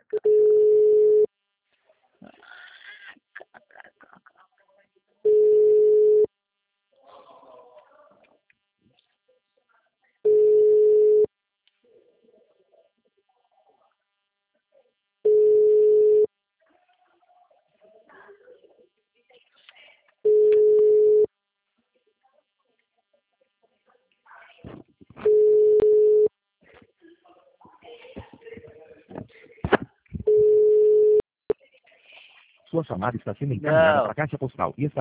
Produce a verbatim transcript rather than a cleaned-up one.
Sua chamada está sendo encaminhada para a caixa postal e está